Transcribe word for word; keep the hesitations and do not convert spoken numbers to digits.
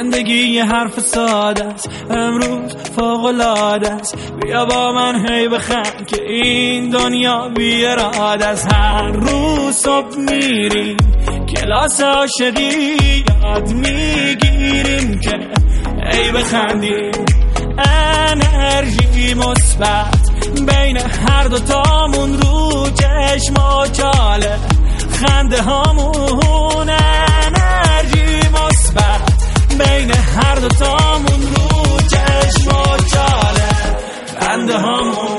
زندگی حرف ساده است، امروز فوق‌العاده است. بیا با من هی بخند که این دنیا بی اراده است. هر روز صبح میریم کلاس عاشقی، یاد میگیریم که ای بخندیم. انرژی مثبت بین هر دو تامون، رو چشم و چاله خنده هامون. انرژی مثبت بین هر دو تامون، رو چشم و چاله خنده هامون.